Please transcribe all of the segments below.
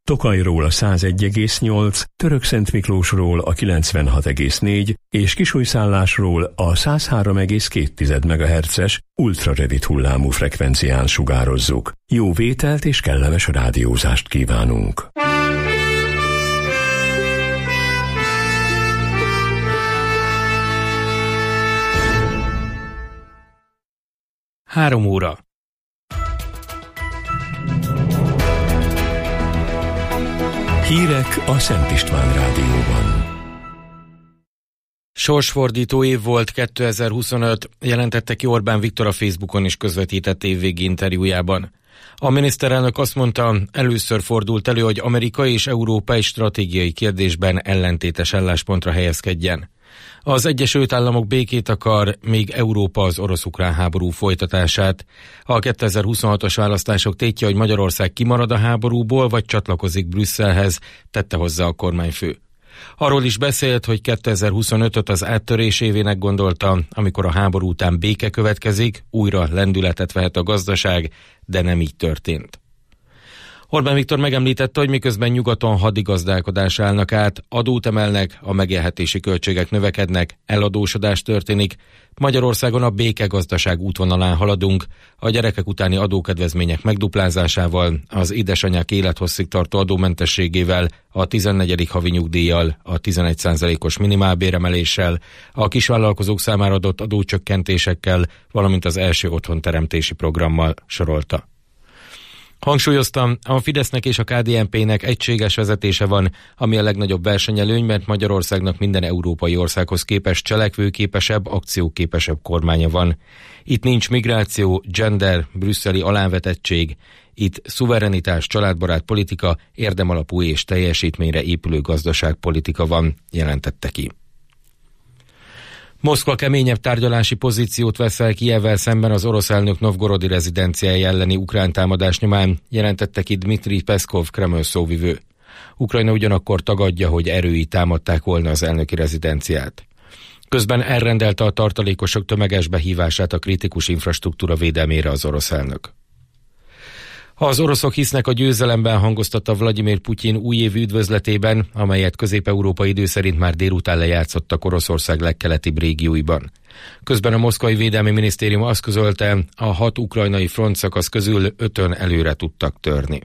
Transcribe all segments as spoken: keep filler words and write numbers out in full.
Tokajról a százegy egész nyolc, Törökszentmiklósról a kilencvenhat egész négy és Kisújszállásról a száz három egész két megahertzes ultrarövid hullámú frekvencián sugározzuk. Jó vételt és kellemes rádiózást kívánunk! Három óra. Hírek a Szent István Rádióban. Sorsfordító év volt kétezer-huszonöt, jelentette ki Orbán Viktor a Facebookon is közvetített évvégi interjújában. A miniszterelnök azt mondta, először fordult elő, hogy Amerika és Európa egy stratégiai kérdésben ellentétes álláspontra helyezkedjen. Az Egyesült Államok békét akar, míg Európa az orosz-ukrán háború folytatását. A kétezer-huszonhatos választások tétje, hogy Magyarország kimarad a háborúból, vagy csatlakozik Brüsszelhez, tette hozzá a kormányfő. Arról is beszélt, hogy kétezer-huszonötöt az áttörés évének gondolta, amikor a háború után béke következik, újra lendületet vehet a gazdaság, de nem így történt. Orbán Viktor megemlítette, hogy miközben nyugaton hadigazdálkodásra állnak át, adót emelnek, a megélhetési költségek növekednek, eladósodás történik, Magyarországon a békegazdaság útvonalán haladunk, a gyerekek utáni adókedvezmények megduplázásával, az édesanyák élethosszig tartó adómentességével, a tizennegyedik havi nyugdíjjal, a tizenegy százalékos minimálbéremeléssel, a kisvállalkozók számára adott adócsökkentésekkel, valamint az első otthonteremtési programmal sorolta. Hangsúlyoztam, a Fidesznek és a ká dé en pének egységes vezetése van, ami a legnagyobb versenyelőny, mert Magyarországnak minden európai országhoz képest cselekvőképesebb, akcióképesebb kormánya van. Itt nincs migráció, gender, brüsszeli alávetettség, itt szuverenitás, családbarát politika, érdemalapú és teljesítményre épülő gazdaságpolitika van, jelentette ki. Moszkva keményebb tárgyalási pozíciót vesz fel Kijevvel szemben az orosz elnök novgorodi rezidenciája elleni ukrán támadás nyomán, jelentette ki Dmitri Peszkov, Kreml szóvivő. Ukrajna ugyanakkor tagadja, hogy erői támadták volna az elnöki rezidenciát. Közben elrendelte a tartalékosok tömeges behívását a kritikus infrastruktúra védelmére az orosz elnök. Az oroszok hisznek a győzelemben, hangoztatta Vladimir Putyin újévi üdvözletében, amelyet Közép-Európa idő szerint már délután lejátszottak Oroszország legkeletibb régióiban. Közben a moszkvai védelmi minisztérium azt közölte, a hat ukrajnai frontszakasz közül ötön előre tudtak törni.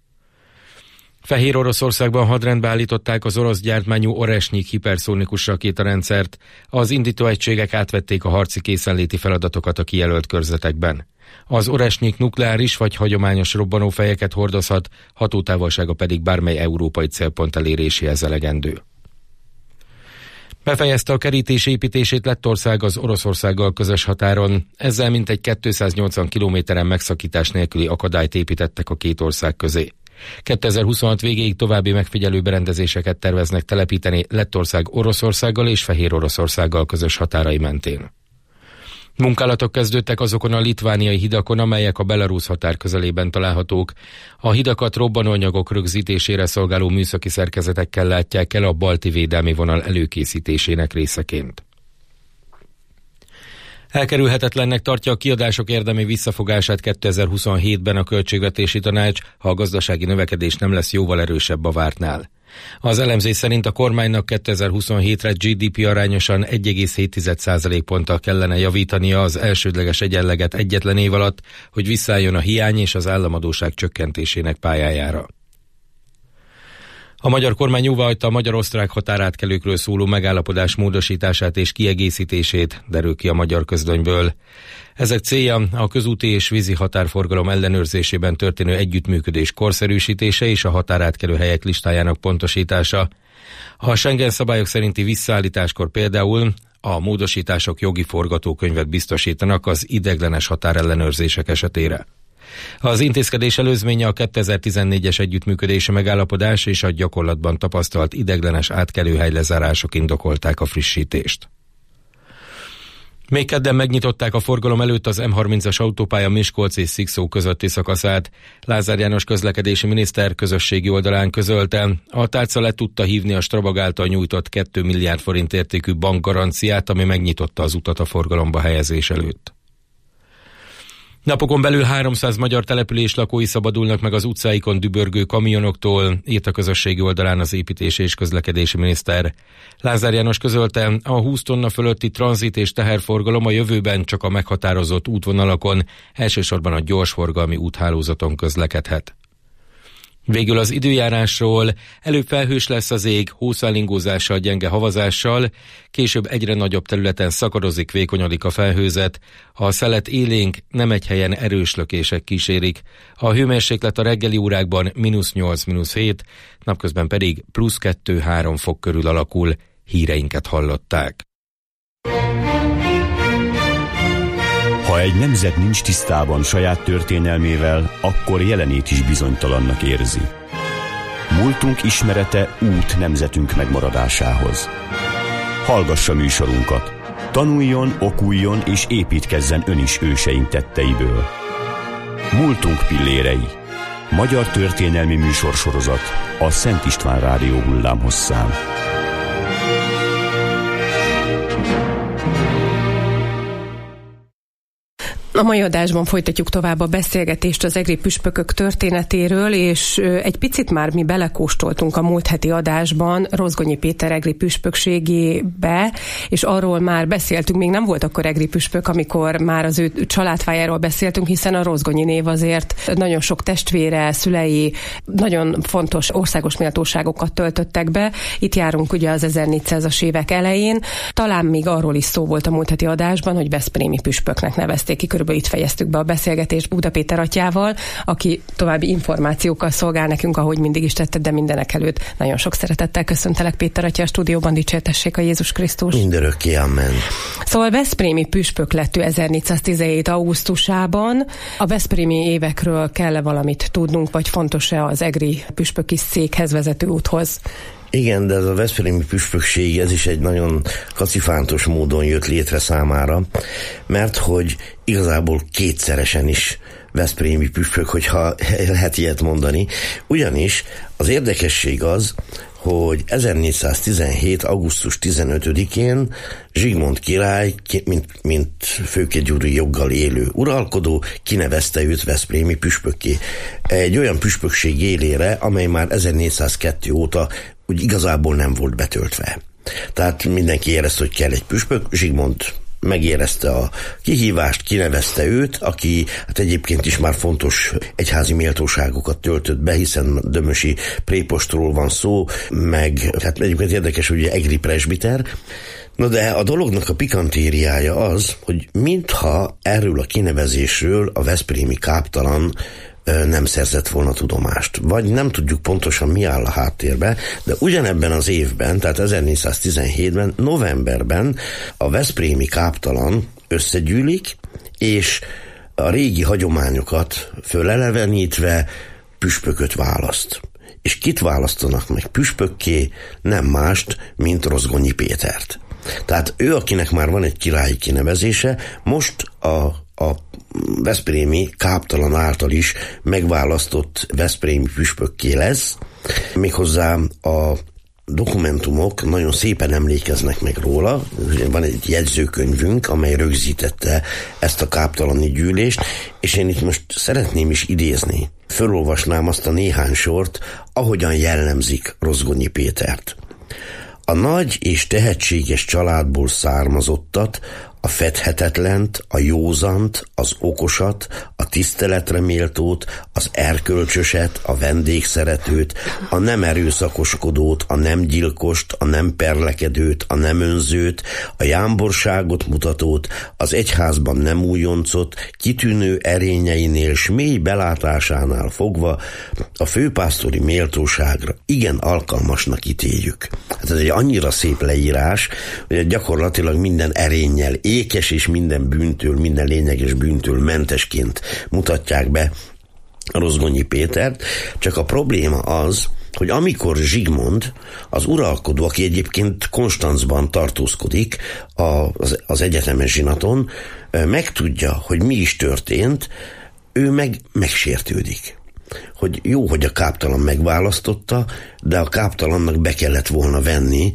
Fehér Oroszországban hadrendbe állították az orosz gyártmányú Oresnyik hiperszónikus rakétarendszert, az indítóegységek átvették a harci készenléti feladatokat a kijelölt körzetekben. Az Oresnyik nukleáris vagy hagyományos robbanófejeket hordozhat, hatótávolsága pedig bármely európai célpont eléréséhez elegendő. Befejezte a kerítés építését Lettország az Oroszországgal közös határon, ezzel mintegy kétszáznyolcvan kilométeren megszakítás nélküli akadályt építettek a két ország közé. kétezer-huszonhat végéig további megfigyelő berendezéseket terveznek telepíteni Lettország Oroszországgal és Fehér Oroszországgal közös határai mentén. Munkálatok kezdődtek azokon a litvániai hidakon, amelyek a belarusz határ közelében találhatók. A hidakat robbanóanyagok rögzítésére szolgáló műszaki szerkezetekkel látják el a balti védelmi vonal előkészítésének részeként. Elkerülhetetlennek tartja a kiadások érdemi visszafogását kétezer-huszonhétben a Költségvetési Tanács, ha a gazdasági növekedés nem lesz jóval erősebb a vártnál. Az elemzés szerint a kormánynak kétezer-huszonhétre gé dé pé arányosan egy egész hét százalékponttal kellene javítania az elsődleges egyenleget egyetlen év alatt, hogy visszaálljon a hiány és az államadósság csökkentésének pályájára. A magyar kormány jóváhagyta a magyar-osztrák határátkelőkről szóló megállapodás módosítását és kiegészítését, derül ki a Magyar Közlönyből. Ezek célja a közúti és vízi határforgalom ellenőrzésében történő együttműködés korszerűsítése és a határátkelő helyek listájának pontosítása. A Schengen szabályok szerinti visszaállításkor például a módosítások jogi forgatókönyvet biztosítanak az ideiglenes határellenőrzések esetére. Az intézkedés előzménye a kétezer-tizennégyes együttműködési megállapodás és a gyakorlatban tapasztalt ideiglenes átkelőhely lezárások indokolták a frissítést. Még kedden megnyitották a forgalom előtt az em harmincas autópálya Miskolc és Szikszó közötti szakaszát. Lázár János közlekedési miniszter közösségi oldalán közölte, a tárca le tudta hívni a Strabag által nyújtott két milliárd forint értékű bankgaranciát, ami megnyitotta az utat a forgalomba helyezés előtt. Napokon belül háromszáz magyar település lakói szabadulnak meg az utcáikon dübörgő kamionoktól, írt a közösségi oldalán az építési és közlekedési miniszter. Lázár János közölte, a húsz tonna fölötti tranzit és teherforgalom a jövőben csak a meghatározott útvonalakon, elsősorban a gyorsforgalmi úthálózaton közlekedhet. Végül az időjárásról: előbb felhős lesz az ég, hószálingózással, gyenge havazással, később egyre nagyobb területen szakadozik, vékonyodik a felhőzet, a szelet élénk, nem egy helyen erős lökések kísérik, a hőmérséklet a reggeli órákban mínusz nyolc mínusz hét, napközben pedig plusz kettő-három fok körül alakul. Híreinket hallották. Ha egy nemzet nincs tisztában saját történelmével, akkor jelenét is bizonytalannak érzi. Múltunk ismerete út nemzetünk megmaradásához. Hallgassa műsorunkat. Tanuljon, okuljon és építkezzen ön is őseink tetteiből. Múltunk pillérei. Magyar történelmi műsorsorozat a Szent István Rádió hullámhosszán. A mai adásban folytatjuk tovább a beszélgetést az egri püspökök történetéről, és egy picit már mi belekóstoltunk a múlt heti adásban Rozgonyi Péter egri püspökségébe, és arról már beszéltünk, még nem volt akkor egri püspök, amikor már az ő családfájáról beszéltünk, hiszen a Rozgonyi név azért nagyon sok testvére, szülei nagyon fontos országos méltóságokat töltöttek be. Itt járunk ugye az ezernégyszázas évek elején. Talán még arról is szó volt a múlt heti adásban, hogy veszprémi püspöknek nevezték ki. Körülbelül itt fejeztük be a beszélgetést Buda Péter atyával, aki további információkkal szolgál nekünk, ahogy mindig is tetted, de mindenek előtt nagyon sok szeretettel köszöntelek, Péter atya, a stúdióban. Dicsértessék a Jézus Krisztus. Mindörökké, amen. Szóval veszprémi püspök lett ő ezernégyszáztizenhét augusztusában. A veszprémi évekről kell-e valamit tudnunk, vagy fontos-e az egri püspöki székhez vezető úthoz? Igen, de ez a veszprémi püspökség, ez is egy nagyon kacifántos módon jött létre számára, mert hogy igazából kétszeresen is veszprémi püspök, hogyha lehet ilyet mondani. Ugyanis az érdekesség az, hogy ezernégyszáztizenhét. augusztus tizenötödikén Zsigmond király, mint, mint főkegyúri joggal élő uralkodó, kinevezte őt veszprémi püspökké. Egy olyan püspökség élére, amely már ezernégyszázkettő óta úgy igazából nem volt betöltve. Tehát mindenki érezte, hogy kell egy püspök. Zsigmond megérezte a kihívást, kinevezte őt, aki hát egyébként is már fontos egyházi méltóságokat töltött be, hiszen dömösi prépostról van szó, meg hát egyébként érdekes, hogy egri presbiter. Na de a dolognak a pikantériája az, hogy mintha erről a kinevezésről a veszprémi káptalan nem szerzett volna tudomást. Vagy nem tudjuk pontosan, mi áll a háttérben, de ugyanebben az évben, tehát ezernégyszáztizenhétben, novemberben a veszprémi káptalan összegyűlik, és a régi hagyományokat fölelevenítve püspököt választ. És kit választanak meg püspökké? Nem mást, mint Rozgonyi Pétert. Tehát ő, akinek már van egy királyi kinevezése, most a, a veszprémi káptalan által is megválasztott veszprémi püspökké lesz. Méghozzá a dokumentumok nagyon szépen emlékeznek meg róla. Van egy jegyzőkönyvünk, amely rögzítette ezt a káptalani gyűlést, és én itt most szeretném is idézni. Fölolvasnám azt a néhány sort, ahogyan jellemzik Rozgonyi Pétert. A nagy és tehetséges családból származottat, a fedhetetlent, a józant, az okosat, a tiszteletre méltót, az erkölcsöset, a vendégszeretőt, a nem erőszakoskodót, a nem gyilkost, a nem perlekedőt, a nem önzőt, a jámborságot mutatót, az egyházban nem újoncot, kitűnő erényeinél s mély belátásánál fogva a főpásztori méltóságra igen alkalmasnak ítéljük. Hát ez egy annyira szép leírás, hogy gyakorlatilag minden erénnyel, ékes és minden bűntől, minden lényeges bűntől mentesként mutatják be Rozgonyi Pétert, csak a probléma az, hogy amikor Zsigmond, az uralkodó, aki egyébként Konstanzban tartózkodik az, az egyetemes zsinaton, megtudja, hogy mi is történt, ő meg megsértődik. Hogy jó, hogy a káptalan megválasztotta, de a káptalannak be kellett volna venni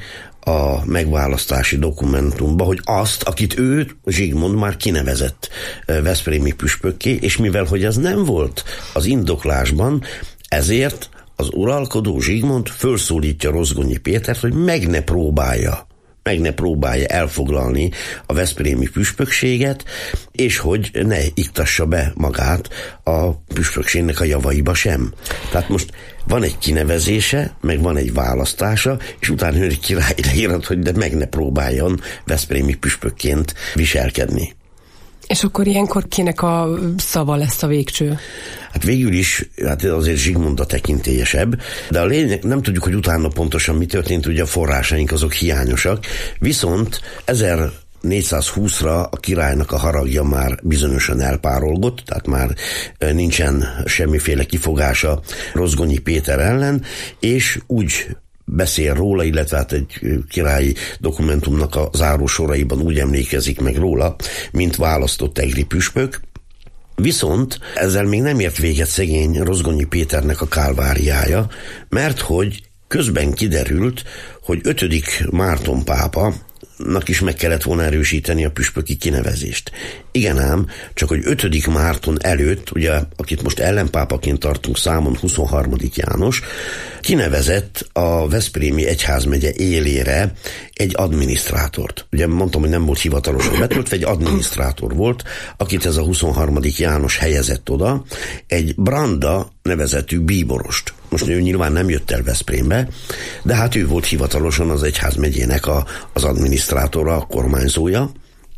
a megválasztási dokumentumba, hogy azt, akit ő, Zsigmond már kinevezett veszprémi püspökké, és mivel, hogy ez nem volt az indoklásban, ezért az uralkodó Zsigmond fölszólítja Rozgonyi Pétert, hogy meg ne próbálja meg ne próbálja elfoglalni a veszprémi püspökséget, és hogy ne iktassa be magát a püspökségnek a javaiba sem. Tehát most van egy kinevezése, meg van egy választása, és utána egy király leírat, hogy de meg ne próbáljon veszprémi püspökként viselkedni. És akkor ilyenkor kinek a szava lesz a végcső? Hát végül is, hát azért Zsigmond a tekintélyesebb, de a lényeg, nem tudjuk, hogy utána pontosan mi történt, ugye a forrásaink azok hiányosak, viszont ezernégyszázhúszra a királynak a haragja már bizonyosan elpárolgott, tehát már nincsen semmiféle kifogása Rozgonyi Péter ellen, és úgy beszél róla, illetve hát egy királyi dokumentumnak a záró soraiban úgy emlékezik meg róla, mint választott egri püspök. Viszont ezzel még nem ért véget szegény Rozgonyi Péternek a kálváriája, mert hogy közben kiderült, hogy ötödik Márton pápa is meg kellett volna erősíteni a püspöki kinevezést. Igen ám, csak hogy ötödik Márton előtt, ugye, akit most ellenpápaként tartunk számon, huszonharmadik János, kinevezett a veszprémi egyházmegye élére egy adminisztrátort. Ugye mondtam, hogy nem volt hivatalosan betöltve, egy adminisztrátor volt, akit ez a huszonharmadik János helyezett oda, egy Branda nevezetű bíborost. Most ő nyilván nem jött el Veszprémbe, de hát ő volt hivatalosan az egyházmegyének a, az adminisztrátora, a kormányzója,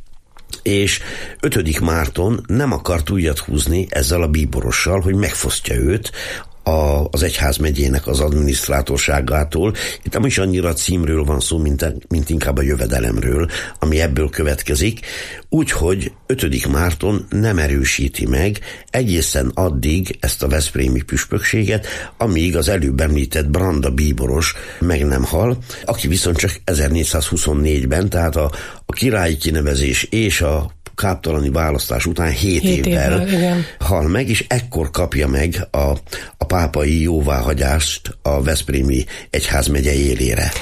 és ötödik Márton nem akart újat húzni ezzel a bíborossal, hogy megfosztja őt a, az egyházmegyének az adminisztrátorságától. Itt nem is annyira a címről van szó, mint, mint inkább a jövedelemről, ami ebből következik. Úgyhogy ötödik Márton nem erősíti meg egészen addig ezt a veszprémi püspökséget, amíg az előbb említett Branda bíboros meg nem hal, aki viszont csak ezernégyszázhuszonnégyben, tehát a, a királyi kinevezés és a káptalani választás után hét, hét évvel, évvel hal meg, és ekkor kapja meg a, a pápai jóváhagyást a veszprémi egyházmegye élére.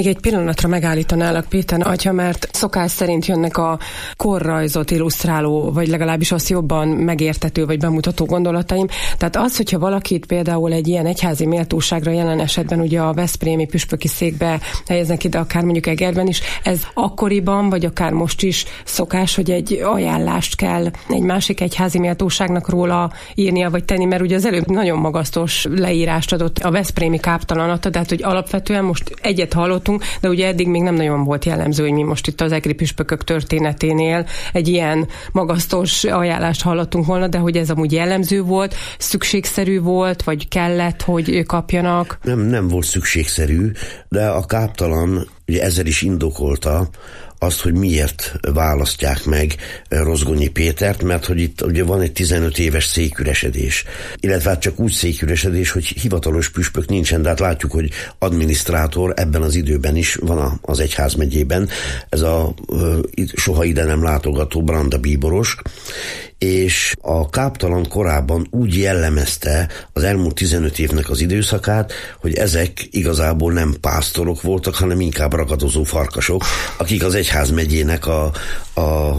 Még egy pillanatra megállítanálak, Péter atya, mert szokás szerint jönnek a korrajzot illusztráló, vagy legalábbis azt jobban megértető, vagy bemutató gondolataim. Tehát az, hogyha valakit például egy ilyen egyházi méltóságra, jelen esetben ugye a veszprémi püspöki székbe helyeznek ide, akár mondjuk Egerben is, ez akkoriban, vagy akár most is szokás, hogy egy ajánlást kell egy másik egyházi méltóságnak róla írnia, vagy tenni, mert ugye az előbb nagyon magasztos leírást adott a veszprémi káptalanata, tehát hogy alapvetően most egyet hallottunk, de ugye eddig még nem nagyon volt jellemző, hogy mi most itt az egri püspökök történeténél egy ilyen magasztos ajánlást hallottunk volna, de hogy ez amúgy jellemző volt, szükségszerű volt, vagy kellett, hogy kapjanak? Nem, nem volt szükségszerű, de a káptalan ugye ezzel is indokolta azt, hogy miért választják meg Rozgonyi Pétert, mert hogy itt ugye van egy tizenöt éves széküresedés. Illetve hát csak úgy széküresedés, hogy hivatalos püspök nincsen, de hát látjuk, hogy adminisztrátor ebben az időben is van az egyházmegyében. Ez a soha ide nem látogató Branda bíboros, és a káptalan korábban úgy jellemezte az elmúlt tizenöt évnek az időszakát, hogy ezek igazából nem pásztorok voltak, hanem inkább ragadozó farkasok, akik az egyházmegyének a, a,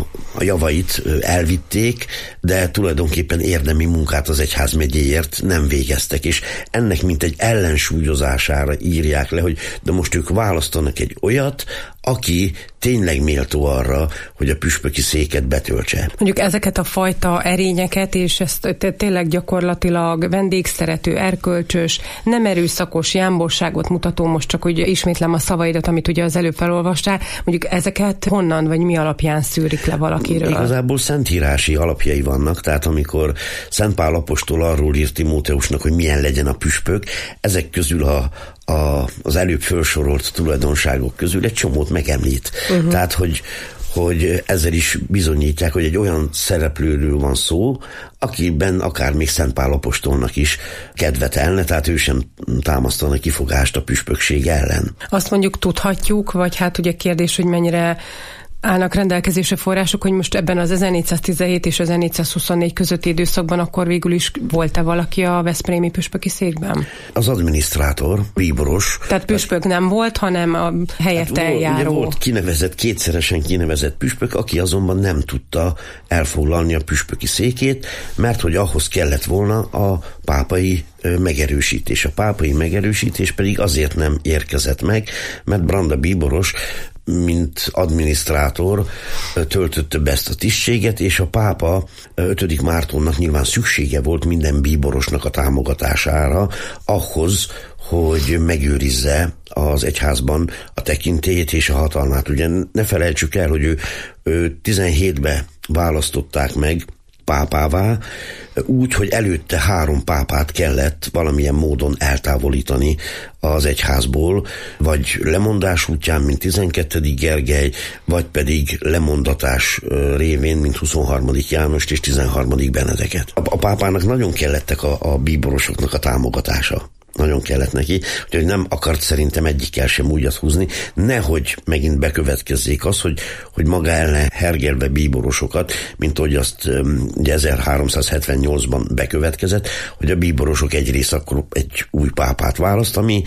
a javait elvitték, de tulajdonképpen érdemi munkát az egyházmegyéért nem végeztek, és ennek mint egy ellensúlyozására írják le, hogy de most ők választanak egy olyat, aki tényleg méltó arra, hogy a püspöki széket betöltse. Mondjuk ezeket a fajta erényeket, és ezt tényleg gyakorlatilag vendégszerető, erkölcsös, nem erőszakos jámborságot mutató, most csak úgy ismétlem a szavaidat, amit ugye az előbb felolvastál, mondjuk ezeket honnan, vagy mi alapján szűrik le valakiről? Igazából szentírási alapjai vannak, tehát amikor Szent Pál apostol arról írt Timóteusnak, hogy milyen legyen a püspök, ezek közül a A, az előbb felsorolt tulajdonságok közül egy csomót megemlít. Uh-huh. Tehát, hogy, hogy ezzel is bizonyítják, hogy egy olyan szereplőről van szó, akiben akár még Szent Pál apostolnak is kedvetelne, tehát ő sem támasztana kifogást a püspökség ellen. Azt mondjuk tudhatjuk, vagy hát ugye kérdés, hogy mennyire állnak rendelkezésre források, hogy most ebben az ezernégyszáztizenhét és ezernégyszázhuszonnégy közötti időszakban akkor végül is volt-e valaki a veszprémi püspöki székben? Az adminisztrátor, bíboros. Tehát püspök nem volt, hanem a helyette hát eljáró. Volt kinevezett, kétszeresen kinevezett püspök, aki azonban nem tudta elfoglalni a püspöki székét, mert hogy ahhoz kellett volna a pápai megerősítés. A pápai megerősítés pedig azért nem érkezett meg, mert Branda bíboros mint adminisztrátor töltötte be ezt a tisztséget, és a pápa ötödik Mártonnak nyilván szüksége volt minden bíborosnak a támogatására ahhoz, hogy megőrizze az egyházban a tekintélyét és a hatalmát. Ugye ne felejtsük el, hogy ő, ő tizenhétben választották meg pápává, úgy, hogy előtte három pápát kellett valamilyen módon eltávolítani az egyházból, vagy lemondás útján, mint tizenkettedik Gergely, vagy pedig lemondatás révén, mint huszonharmadik Jánost és tizenharmadik Benedeket. A pápának nagyon kellettek a, a bíborosoknak a támogatása. Nagyon kellett neki, hogy nem akart szerintem egyikkel sem újat húzni, nehogy megint bekövetkezzék az, hogy, hogy maga ellen hergelve bíborosokat, mint ahogy azt ugye ezerháromszázhetvennyolcban bekövetkezett, hogy a bíborosok egy rész akkor egy új pápát választ, ami,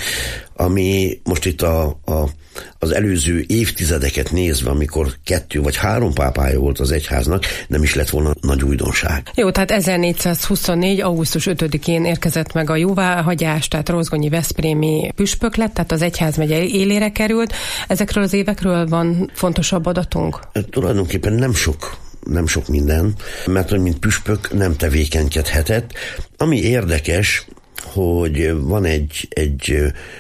ami most itt a, a, az előző évtizedeket nézve, amikor kettő vagy három pápája volt az egyháznak, nem is lett volna nagy újdonság. Jó, tehát ezernégyszázhuszonnégy. augusztus ötödikén érkezett meg a jóváhagyás, tehát Rozgonyi veszprémi püspök lett, tehát az egyházmegye élére került. Ezekről az évekről van fontosabb adatunk? Tulajdonképpen nem sok nem sok minden, mert hogy mint püspök nem tevékenykedhetett. Ami érdekes, hogy van egy, egy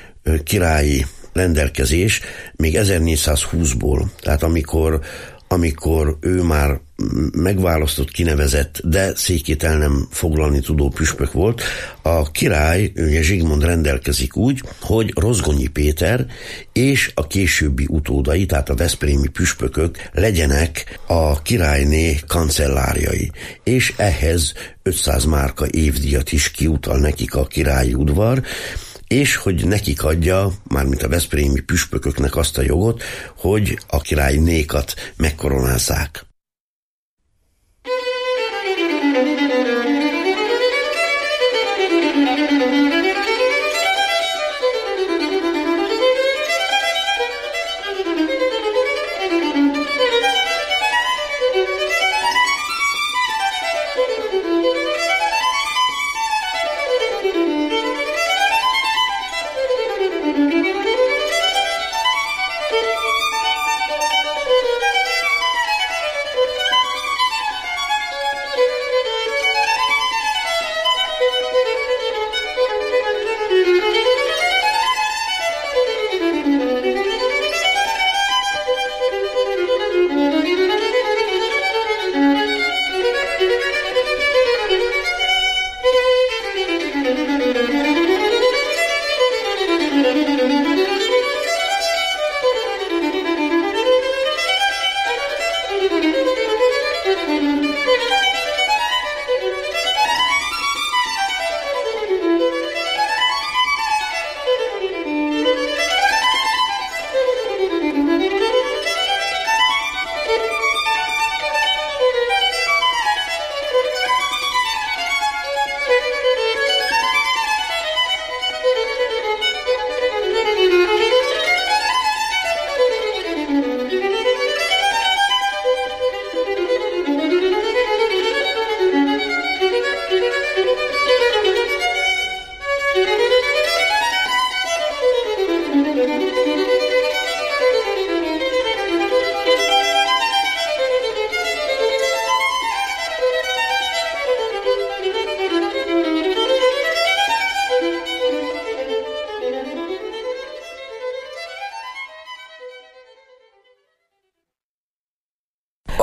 királyi rendelkezés még ezernégyszázhúszból, tehát amikor, amikor ő már megválasztott, kinevezett, de székét el nem foglalni tudó püspök volt, a király, ugye Zsigmond rendelkezik úgy, hogy Rozgonyi Péter és a későbbi utódai, tehát a veszprémi püspökök legyenek a királyné kancellárjai, és ehhez ötszáz márka évdíjat is kiutal nekik a királyi udvar, és hogy nekik adja, mármint a veszprémi püspököknek azt a jogot, hogy a királynékat megkoronázzák.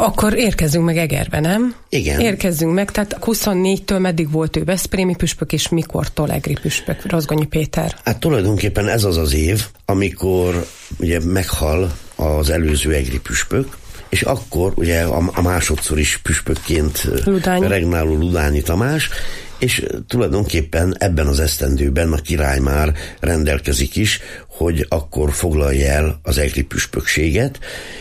Akkor érkezzünk meg Egerbe, nem? Igen. Érkezzünk meg, tehát huszonnégytől meddig volt ő veszprémi püspök, és mikortól egri püspök, Rozgonyi Péter? Hát tulajdonképpen ez az az év, amikor ugye meghal az előző egri püspök, és akkor ugye a, a másodszor is püspökként Ludányi. regnáló Ludányi Tamás, és tulajdonképpen ebben az esztendőben a király már rendelkezik is, hogy akkor foglalja el az egri püspökséget,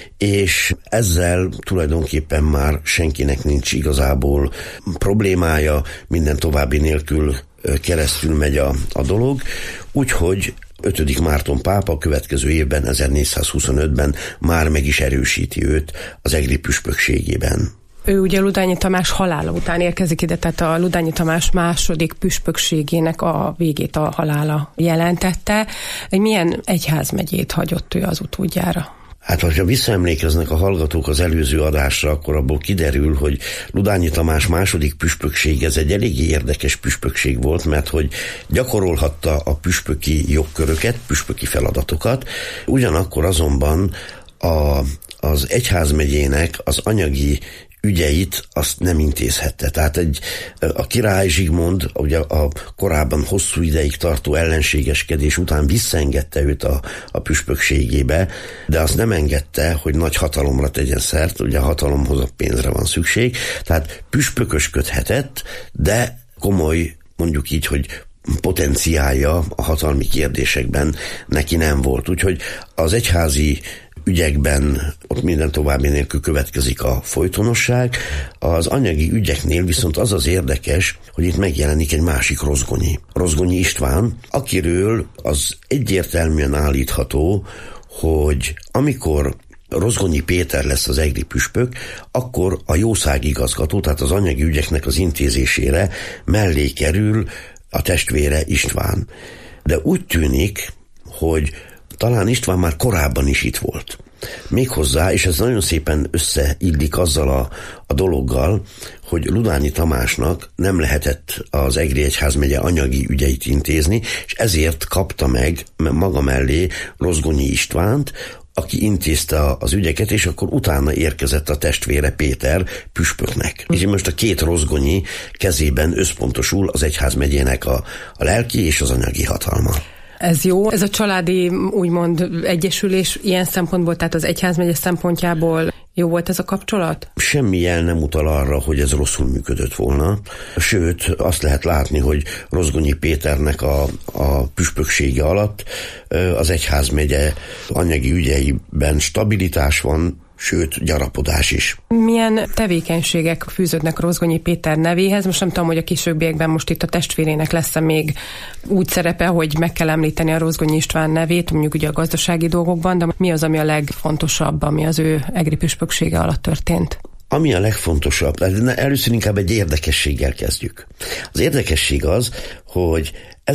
és ezzel tulajdonképpen már senkinek nincs igazából problémája, minden további nélkül keresztül megy a, a dolog, úgyhogy ötödik Márton pápa következő évben, ezernégyszázhuszonötben már meg is erősíti őt az egri püspökségében. Ő ugye Ludányi Tamás halála után érkezik ide, tehát a Ludányi Tamás második püspökségének a végét a halála jelentette. Milyen egyházmegyét hagyott ő az utódjára? Hát, ha visszaemlékeznek a hallgatók az előző adásra, akkor abból kiderül, hogy Ludányi Tamás második püspökség, ez egy eléggé érdekes püspökség volt, mert hogy gyakorolhatta a püspöki jogköröket, püspöki feladatokat, ugyanakkor azonban a, az egyházmegyének az anyagi ügyeit azt nem intézhette. Tehát egy, a király Zsigmond ugye a korábban hosszú ideig tartó ellenségeskedés után visszaengedte őt a, a püspökségébe, de azt nem engedte, hogy nagy hatalomra tegyen szert, ugye a hatalomhoz a pénzre van szükség, tehát püspökösködhetett, de komoly, mondjuk így, hogy potenciálja a hatalmi kérdésekben neki nem volt. Úgyhogy az egyházi ügyekben ott minden további nélkül következik a folytonosság. Az anyagi ügyeknél viszont az az érdekes, hogy itt megjelenik egy másik Rozgonyi. Rozgonyi István, akiről az egyértelműen állítható, hogy amikor Rozgonyi Péter lesz az egri püspök, akkor a jószágigazgató, tehát az anyagi ügyeknek az intézésére mellé kerül a testvére István. De úgy tűnik, hogy talán István már korábban is itt volt. Méghozzá, és ez nagyon szépen összeillik azzal a, a dologgal, hogy Ludányi Tamásnak nem lehetett az egri egyházmegye anyagi ügyeit intézni, és ezért kapta meg maga mellé Rozgonyi Istvánt, aki intézte az ügyeket, és akkor utána érkezett a testvére Péter püspöknek. És most a két Rozgonyi kezében összpontosul az egyházmegyének a, a lelki és az anyagi hatalma. Ez jó. Ez a családi, úgymond egyesülés ilyen szempontból, tehát az egyházmegye szempontjából jó volt ez a kapcsolat? Semmi jel nem utal arra, hogy ez rosszul működött volna. Sőt, azt lehet látni, hogy Rozgonyi Péternek a, a püspöksége alatt az egyházmegye anyagi ügyeiben stabilitás van, sőt, gyarapodás is. Milyen tevékenységek fűződnek Rozgonyi Péter nevéhez? Most nem tudom, hogy a későbbiekben most itt a testvérének lesz-e még úgy szerepe, hogy meg kell említeni a Rozgonyi István nevét, mondjuk ugye a gazdasági dolgokban, de mi az, ami a legfontosabb, ami az ő egri püspöksége alatt történt? Ami a legfontosabb, először inkább egy érdekességgel kezdjük. Az érdekesség az, hogy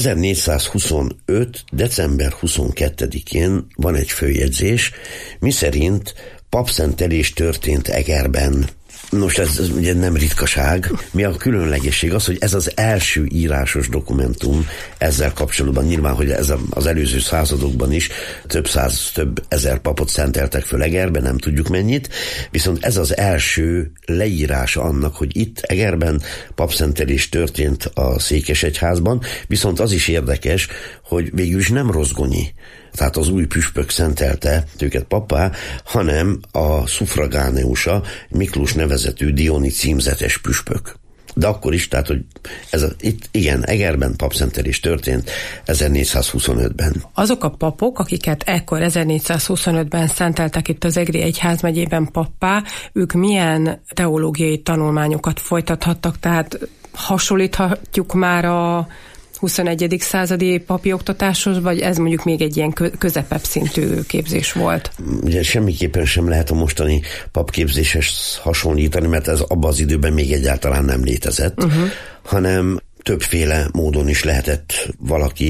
ezernégyszázhuszonöt. december huszonkettedikén van egy főjegyzés, miszerint papszentelés történt Egerben. Nos, ez, ez ugye nem ritkaság. Mi a különlegesség az, hogy ez az első írásos dokumentum ezzel kapcsolatban. Nyilván, hogy ez az előző századokban is több száz, több ezer papot szenteltek föl Egerben, nem tudjuk mennyit, viszont ez az első leírása annak, hogy itt Egerben papszentelés történt a székesegyházban, viszont az is érdekes, hogy végül is nem Rozgonyi, tehát az új püspök szentelte őket pappá, hanem a szufragáneusa, Miklós nevezetű Dioni címzetes püspök. De akkor is, tehát, hogy ez a, itt igen, Egerben papszentelés történt ezernégyszázhuszonötben. Azok a papok, akiket ekkor ezernégyszázhuszonötben szenteltek itt az egri egyházmegyében pappá, ők milyen teológiai tanulmányokat folytathattak, tehát hasonlíthatjuk már a huszonegyedik századi papi oktatáshoz, vagy ez mondjuk még egy ilyen közepebb szintű képzés volt? Ugye semmiképpen sem lehet a mostani papképzéshez hasonlítani, mert ez abban az időben még egyáltalán nem létezett, uh-huh. hanem többféle módon is lehetett valaki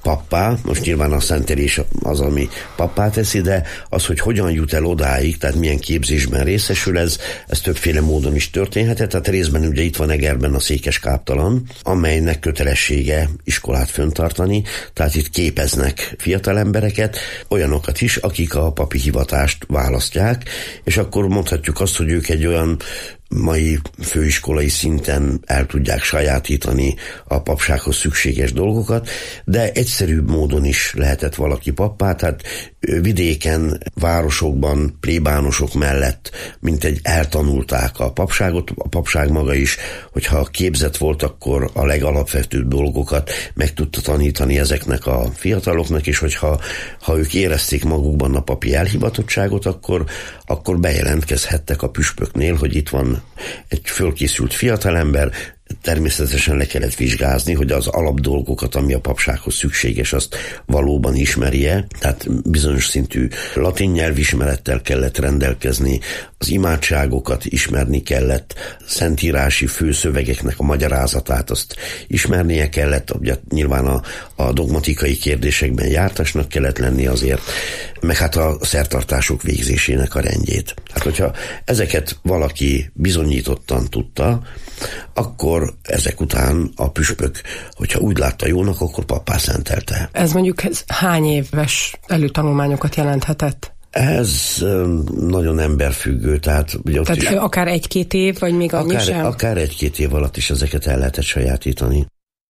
pappá, most nyilván a szentelés az, ami pappá teszi, de az, hogy hogyan jut el odáig, tehát milyen képzésben részesül, ez, ez többféle módon is történhetett. Tehát részben ugye itt van Egerben a székes káptalan, amelynek kötelessége iskolát föntartani, tehát itt képeznek fiatal embereket, olyanokat is, akik a papi hivatást választják, és akkor mondhatjuk azt, hogy ők egy olyan mai főiskolai szinten el tudják sajátítani a papsághoz szükséges dolgokat, de egyszerűbb módon is lehetett valaki pappá, tehát vidéken, városokban, plébánosok mellett mintegy eltanulták a papságot, a papság maga is, hogyha képzett volt, akkor a legalapvetőbb dolgokat meg tudta tanítani ezeknek a fiataloknak, és hogyha ha ők érezték magukban a papi elhivatottságot, akkor, akkor bejelentkezhettek a püspöknél, hogy itt van egy fölkészült fiatalember. Természetesen le kellett vizsgázni, hogy az alapdolgokat, ami a papsághoz szükséges, azt valóban ismerje, tehát bizonyos szintű latin nyelvismerettel kellett rendelkezni, az imádságokat ismerni kellett, szentírási főszövegeknek a magyarázatát azt ismernie kellett, ugye nyilván a, a dogmatikai kérdésekben jártasnak kellett lenni azért, meg hát a szertartások végzésének a rendjét. Hát hogyha ezeket valaki bizonyítottan tudta, akkor ezek után a püspök, hogyha úgy látta jónak, akkor pappá szentelte. Ez mondjuk ez hány éves előtanulmányokat jelenthetett? Ez nagyon emberfüggő, tehát... Ugye tehát is, akár egy-két év, vagy még annyi akár, sem? Akár egy-két év alatt is ezeket el lehetett sajátítani.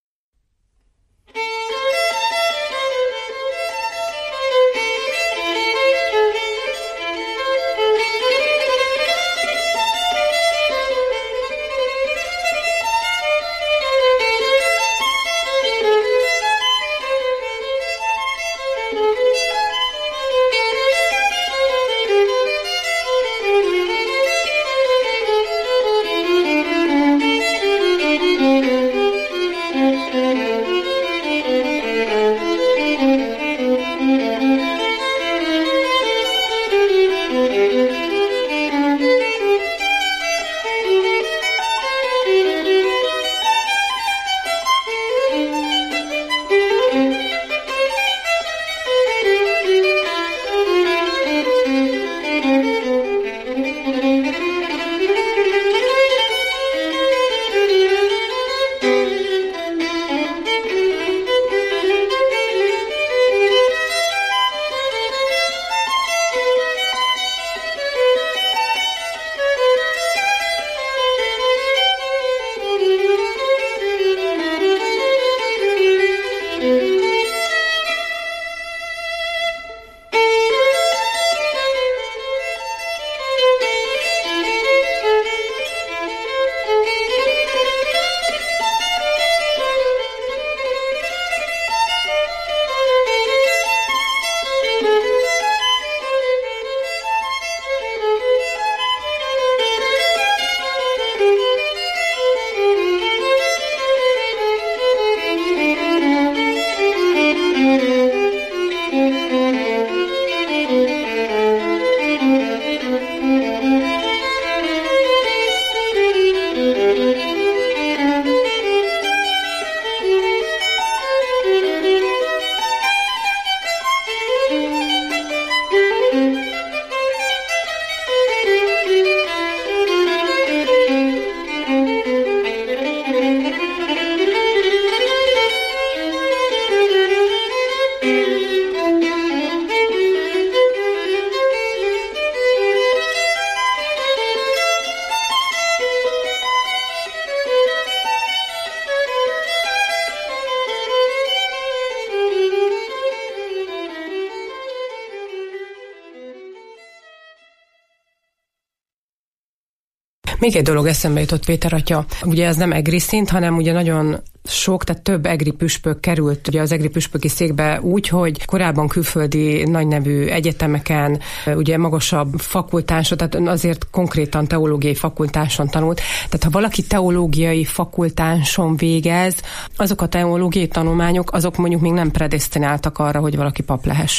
Még egy dolog eszembe jutott, Péter atya. Ugye ez nem egri szint, hanem ugye nagyon sok, tehát több egri püspök került ugye az egri püspöki székbe úgy, hogy korábban külföldi nagynevű egyetemeken, ugye magasabb fakultáson, tehát azért konkrétan teológiai fakultáson tanult. Tehát ha valaki teológiai fakultáson végez, azok a teológiai tanulmányok, azok mondjuk még nem predesztináltak arra, hogy valaki pap lehessen.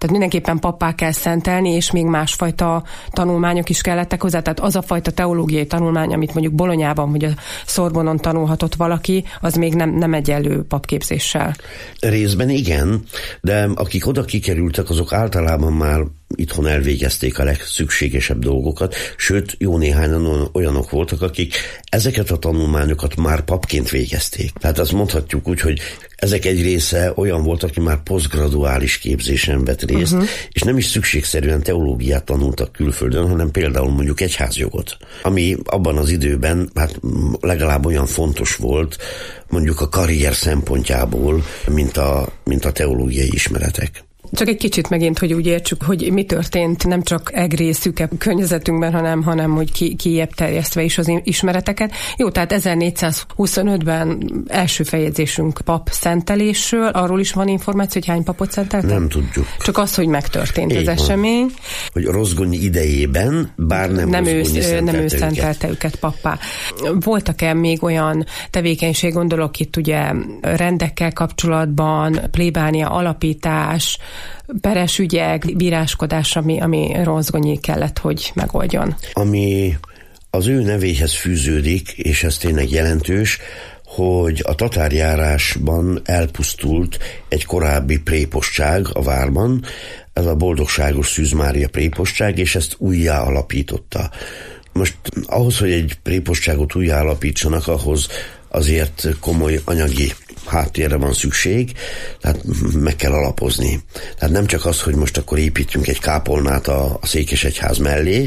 Tehát mindenképpen pappá kell szentelni, és még másfajta tanulmányok is kellettek hozzá. Tehát az a fajta teológiai tanulmány, amit mondjuk Bolonyában vagy a Szorbonon tanulhatott valaki, az még nem, nem egyenlő papképzéssel. Részben igen, de akik oda kikerültek, azok általában már itthon elvégezték a legszükségesebb dolgokat, sőt, jó néhányan olyanok voltak, akik ezeket a tanulmányokat már papként végezték. Tehát azt mondhatjuk úgy, hogy ezek egy része olyan volt, aki már posztgraduális képzésen vett részt, uh-huh. és nem is szükségszerűen teológiát tanultak külföldön, hanem például mondjuk egyházjogot, ami abban az időben hát legalább olyan fontos volt, mondjuk a karrier szempontjából, mint a, mint a teológiai ismeretek. Csak egy kicsit megint, hogy úgy értsük, hogy mi történt nem csak egri szűkebb környezetünkben, hanem, hanem hogy ki, kijebb terjesztve is az ismereteket. Jó, tehát ezernégyszázhuszonötben első feljegyzésünk pap szentelésről, arról is van információ, hogy hány papot szenteltek? Nem tudjuk. Csak az, hogy megtörtént Én az van. esemény. Hogy Rozgonyi idejében, bár nem, nem Rozgonyi ő, szentelte nem ő őket. szentelte őket pappá. Voltak-e még olyan tevékenység, gondolok itt ugye rendekkel kapcsolatban, plébánia alapítás, peres ügyek, bíráskodás, ami, ami Rozgonyi kellett, hogy megoldjon. Ami az ő nevéhez fűződik, és ez tényleg jelentős, hogy a tatárjárásban elpusztult egy korábbi prépostság a várban, ez a Boldogságos Szűz Mária prépostság, és ezt újjá alapította. Most ahhoz, hogy egy prépostságot újjá alapítsanak, ahhoz azért komoly anyagi háttérre van szükség, tehát meg kell alapozni. Tehát nem csak az, hogy most akkor építjünk egy kápolnát a, a székesegyház mellé,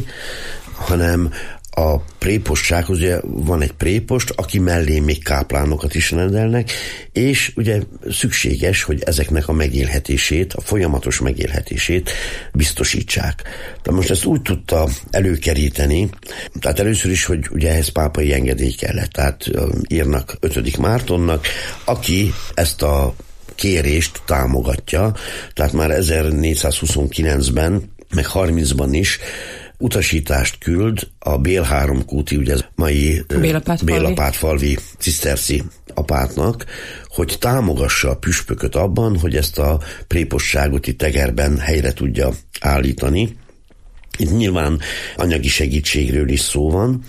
hanem a prépostsághoz ugye van egy prépost, aki mellé még káplánokat is rendelnek, és ugye szükséges, hogy ezeknek a megélhetését, a folyamatos megélhetését biztosítsák. De most ezt úgy tudta előkeríteni, tehát először is, hogy ugye ehhez pápai engedély kellett, tehát írnak ötödik Mártonnak, aki ezt a kérést támogatja, tehát már ezernégyszázhuszonkilencben, meg harmincban is utasítást küld a Bél három kúti, ugye mai Bélapátfalvi ciszterci apátnak, hogy támogassa a püspököt abban, hogy ezt a prépostságot itt Egerben helyre tudja állítani. Itt nyilván anyagi segítségről is szó van,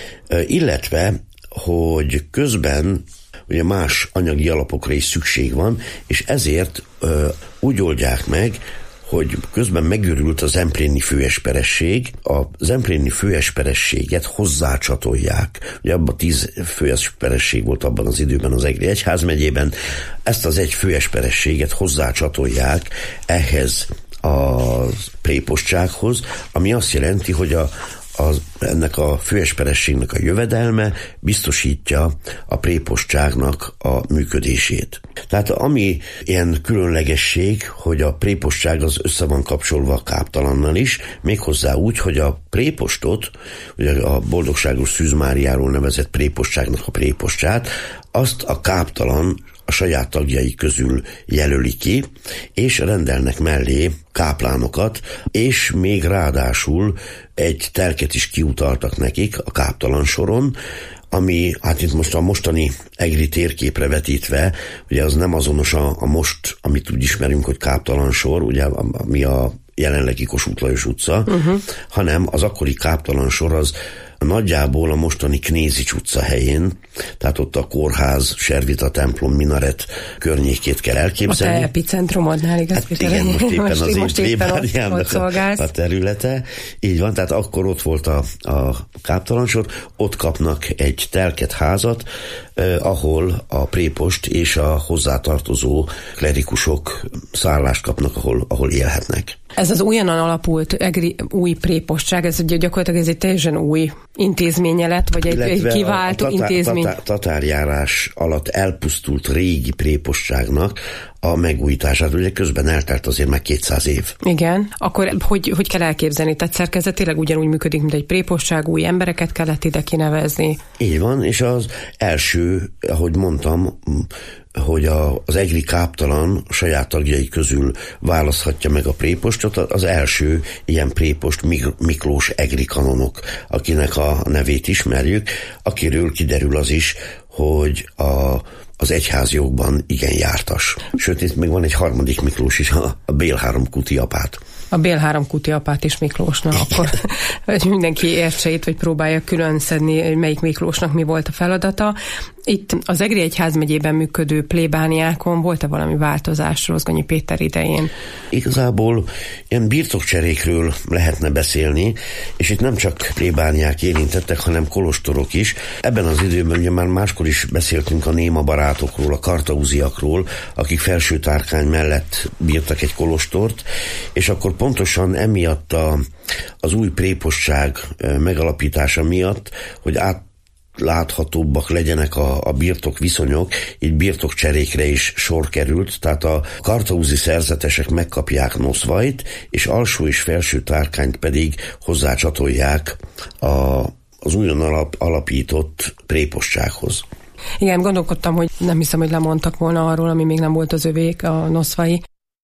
illetve, hogy közben ugye más anyagi alapokra is szükség van, és ezért úgy oldják meg, hogy közben megőrült a zempléni főesperesség, a zempléni főesperességet hozzácsatolják. Ugye abban tíz főesperesség volt abban az időben az Egri Egyházmegyében, ezt az egy főesperességet hozzácsatolják ehhez a prépostsághoz, ami azt jelenti, hogy a Az, ennek a főesperességnek a jövedelme biztosítja a prépostságnak a működését. Tehát ami ilyen különlegesség, hogy a prépostság az össze van kapcsolva a káptalannal is, méghozzá úgy, hogy a prépostot, ugye a Boldogságos Szűz Máriáról nevezett prépostságnak a prépostját, azt a káptalan a saját tagjai közül jelöli ki, és rendelnek mellé káplánokat, és még ráadásul egy telket is kiutaltak nekik a káptalan soron, ami, hát itt most a mostani egri térképre vetítve, ugye az nem azonos a, a most, amit úgy ismerünk, hogy káptalan sor, ugye ami a jelenlegi Kossuth Lajos utca, uh-huh. hanem az akkori káptalan sor az nagyjából a mostani Knézics utca helyén, tehát ott a kórház, Servita templom, minaret környékét kell elképzelni. A te epicentrumodnál, igaz? Hát igen, most éppen most, az most én plébániámnak a, a területe. Így van, tehát akkor ott volt a, a káptalansor, ott kapnak egy telket házat, eh, ahol a prépost és a hozzátartozó klerikusok szállást kapnak, ahol, ahol élhetnek. Ez az újonnan alapult egri, új prépostság, ez ugye gyakorlatilag ez egy teljesen új intézménye lett, vagy egy, egy kiváltó a, a tatár, intézmény. Tatár, tatárjárás alatt elpusztult régi prépostságnak a megújítását. Ugye közben eltelt azért meg kétszáz év. Igen. Akkor hogy, hogy kell elképzelni? Tehát szerkezetileg ugyanúgy működik, mint egy prépostság, új embereket kellett ide kinevezni. Így van, és az első, ahogy mondtam, hogy a, az egri káptalan saját tagjai közül választhatja meg a prépostot, az első ilyen prépost Miklós egri kanonok, akinek a nevét ismerjük, akiről kiderül az is, hogy a az egyházjogban igen jártas. Sőt, itt még van egy harmadik Miklós is, a, a Bél három kuti apát. A Bél három kuti apát is Miklósnak, akkor hogy mindenki értse itt, vagy próbálja külön szedni, hogy melyik Miklósnak mi volt a feladata. Itt az Egri egyházmegyében működő plébániákon volt-e valami változás Rozgonyi Péter idején? Igazából ilyen birtokcserékről lehetne beszélni, és itt nem csak plébániák érintettek, hanem kolostorok is. Ebben az időben ugye már máskor is beszéltünk a néma barátokról, a kartauziakról, akik Felső-Tárkány mellett bírtak egy kolostort, és akkor pontosan emiatt a, az új prépostság megalapítása miatt, hogy át láthatóbbak legyenek a, a birtok viszonyok, így birtokcserékre is sor került, tehát a kartauzi szerzetesek megkapják Noszvait, és alsó és felső Tárkányt pedig hozzácsatolják a, az újon alap, alapított prépostsághoz. Igen, gondolkodtam, hogy nem hiszem, hogy lemondtak volna arról, ami még nem volt az övék, a Noszvai.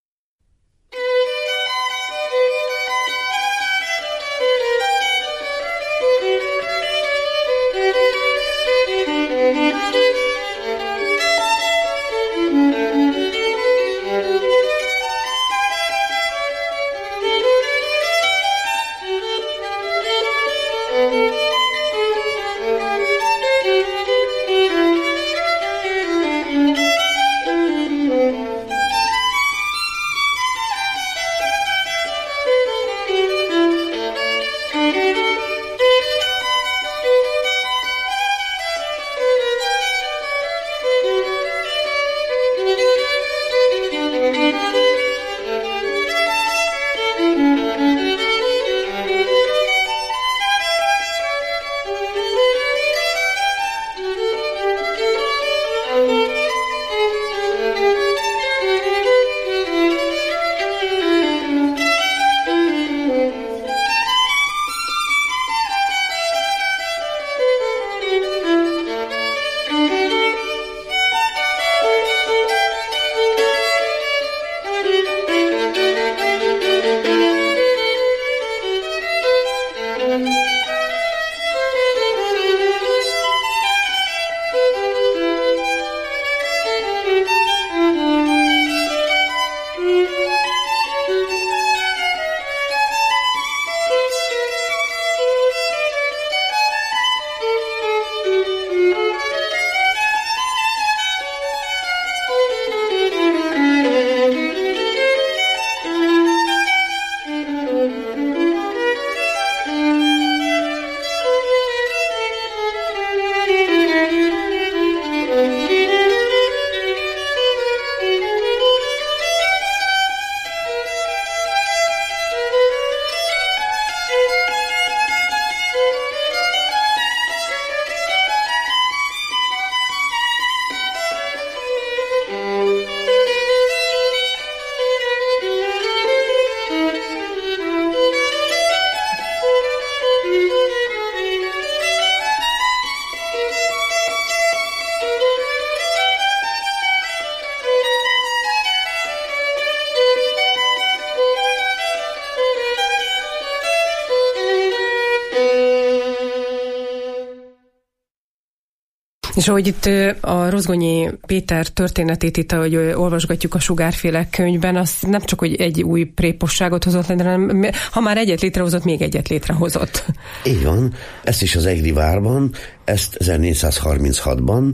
És ahogy itt a Rozgonyi Péter történetét itt, ahogy olvasgatjuk a Sugárféle könyvben, az nem csak, hogy egy új préposságot hozott, hanem ha már egyet létrehozott, még egyet létrehozott. Így van, ezt is az Egri várban, ezt ezernégyszázharminchatban,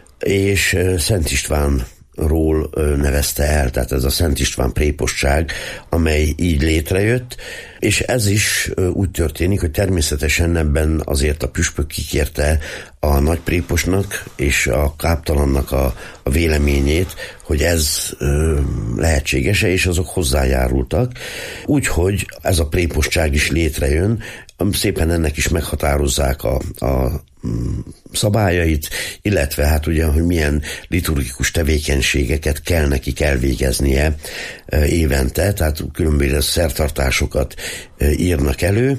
és Szent István ról nevezte el, tehát ez a Szent István prépostság, amely így létrejött, és ez is úgy történik, hogy természetesen ebben azért a püspök kikérte a nagy préposnak és a káptalannak a, a véleményét, hogy ez ö, lehetséges-e, és azok hozzájárultak. Úgyhogy ez a prépostság is létrejön, szépen ennek is meghatározzák a, a szabályait, illetve hát ugye, hogy milyen liturgikus tevékenységeket kell nekik elvégeznie évente, tehát különböző szertartásokat írnak elő.